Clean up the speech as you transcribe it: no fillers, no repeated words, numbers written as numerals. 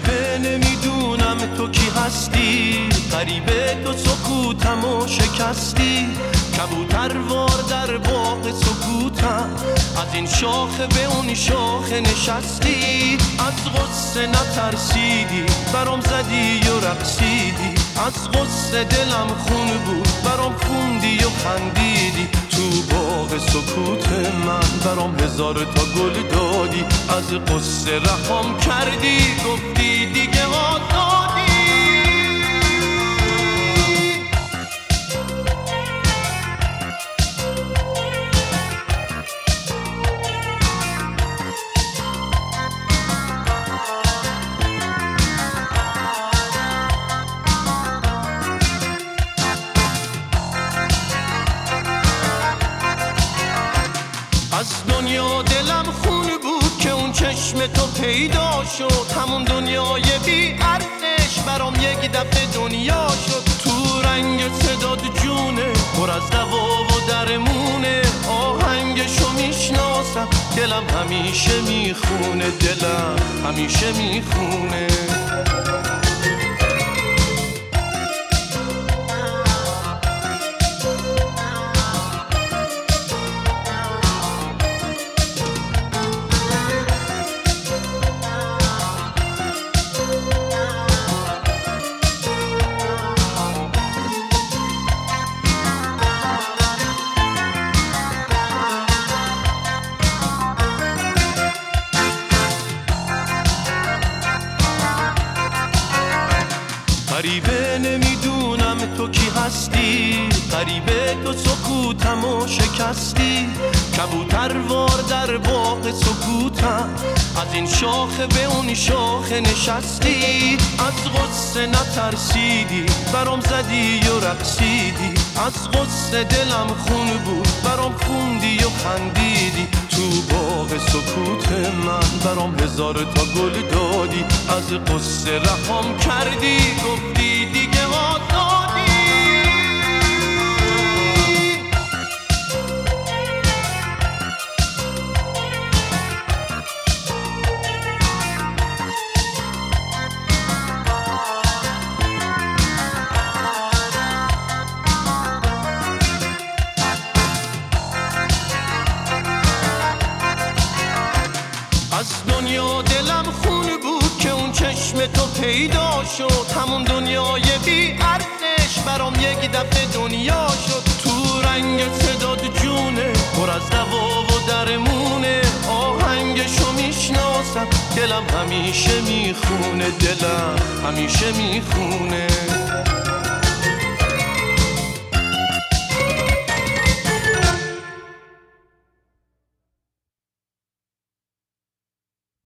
غریبه نمیدونم تو کی هستی، غریبه تو سکوتمو شکستی. کبوتر وار در باغ سکوتم، از این شاخه به اون شاخه نشستی. از غصه نترسیدی برام زدی و رقصیدی، از غصه دلم خون بود برام خوندی و خندیدی. تو باغ سکوت من برام هزار تا گل دادی، از غصه رهام کردی گفتی دیگه آزادی. از دنیا دلم خون بود که اون چشم تو پیدا شد، همون دنیای بی ارزش برام یک دفعه دنیا شد. تو رنگ صداد جونه پر از دوا و درمونه، آهنگشو میشناسم دلم همیشه میخونه، دلم همیشه میخونه. غریبه نمیدونم تو کی هستی، غریبه تو سکوتمو شکستی. کبوتر وار در باغ سکوتم، از این شاخه به اون شاخه نشستی. از غصه نترسیدی برام زدی و رقصیدی، از غصه دلم خون بود برام خوندی و خندیدی. تو باغ سکوت من برام هزار تا گل دادی، از غصه رهام کردی گفتی دیگه آزادی. از دنیا دلم خون بود که اون چشم تو پیدا شد، همون دنیای بی ارزش برام یک دفعه دنیا شد. تو رنگ صداد جونه پر از دوا و درمونه، آهنگشو میشناسم دلم همیشه میخونه، دلم همیشه میخونه.